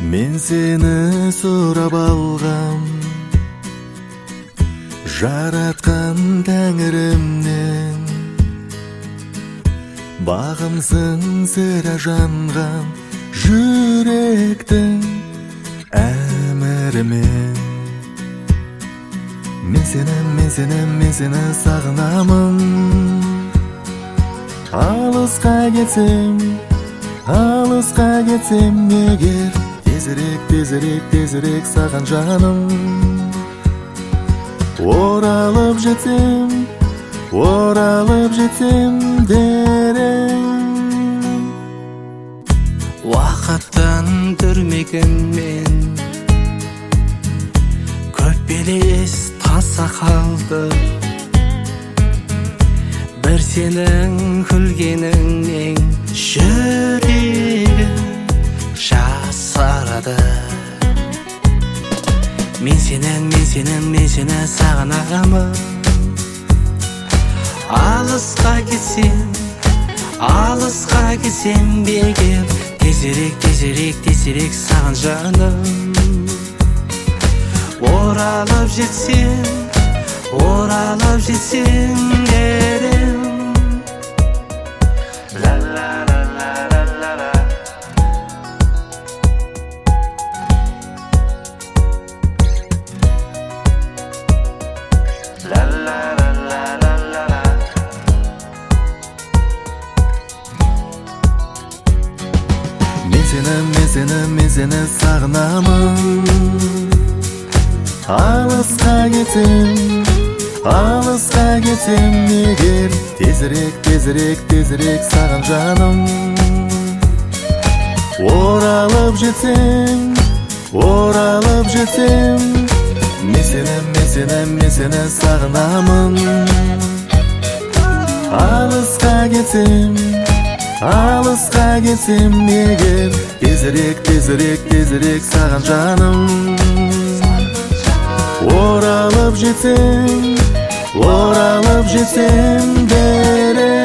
Мен сені сұрап алғам, жаратқан тәңірімнен. Бағымсың сірә жанған жүректің әмірімен. Мен сені сағынамын. Алысқа кетсем егер, тезірек саған жаным. Оралып жетсем дерең. Уақыттан дүрмеген мен, көп белес таса қалды. Бір сенің күлгеніңнен жүрегім жасарады. Мен сені сағынамын. Алысқа кетсем бегем, тезірек саған жаным. Оралып жетсем дерең. Ла ла ла ла ла ла ла. Ла ла ла ла ла ла ла. Мен сені сағынамын. Алысқа кетсем егер, тезірек саған жаным. Оралып жетсем, мен сені сағынамын. Алысқа кетсем егер, тезірек саған жаным. Оралып жетсем дерең.